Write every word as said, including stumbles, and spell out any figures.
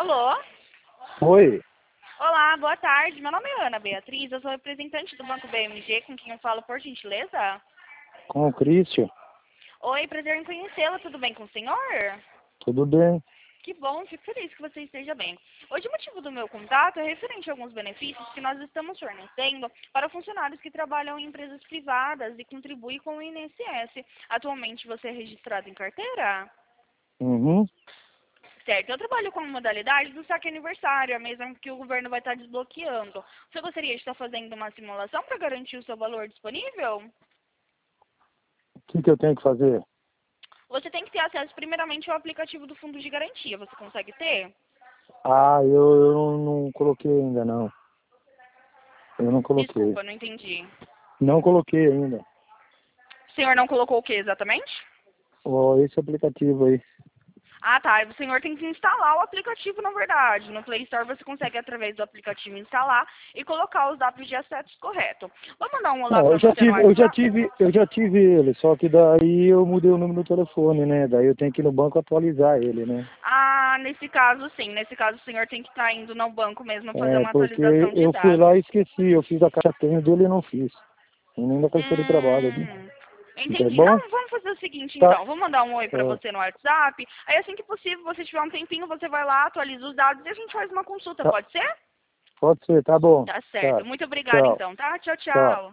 Alô? Oi, Olá, boa tarde. Meu nome é Ana Beatriz, eu sou representante do Banco B M G, com quem eu falo, por gentileza? com o Christian, Oi, prazer em conhecê-la, tudo bem com o senhor? tudo bem? Que bom, fico feliz que você esteja bem. Hoje o motivo do meu contato é referente a alguns benefícios que nós estamos fornecendo para funcionários que trabalham em empresas privadas e contribuem com o I N S S. Atualmente você é registrado em carteira? Uhum. Certo, eu trabalho com a modalidade do saque aniversário, a mesma que o governo vai estar desbloqueando. Você gostaria de estar fazendo uma simulação para garantir o seu valor disponível? O que, que eu tenho que fazer? Você tem que ter acesso primeiramente ao aplicativo do Fundo de Garantia. Você consegue ter? Ah, eu, eu não coloquei ainda, não. Eu não coloquei. Desculpa, não entendi. Não coloquei ainda. O senhor não colocou o que exatamente? Ó, esse aplicativo aí. Ah, tá. O senhor tem que instalar o aplicativo, na verdade. No Play Store você consegue, através do aplicativo, instalar e colocar os dados de acesso correto. Vou mandar um olá Não, para eu já você no tive, eu já WhatsApp. tive, eu já tive ele, só que daí eu mudei o número do telefone, né? Daí eu tenho que ir no banco atualizar ele, né? Ah, nesse caso, sim. Nesse caso, o senhor tem que estar indo no banco mesmo fazer É, uma porque atualização de eu fui dados. lá e esqueci, eu fiz a caixa tenho dele e não fiz. E nem da carteira de trabalho, né? Hum, Tá entendi. bom? Não, vamos fazer o seguinte, Tá. então. Vou mandar um oi pra Tá. você no WhatsApp. Aí, assim que possível, você tiver um tempinho, você vai lá, atualiza os dados e a gente faz uma consulta, Tá. pode ser? Pode ser, tá bom. Tá Tá. certo. Muito obrigada, Tchau. então, tá? Tchau, Tchau. tchau.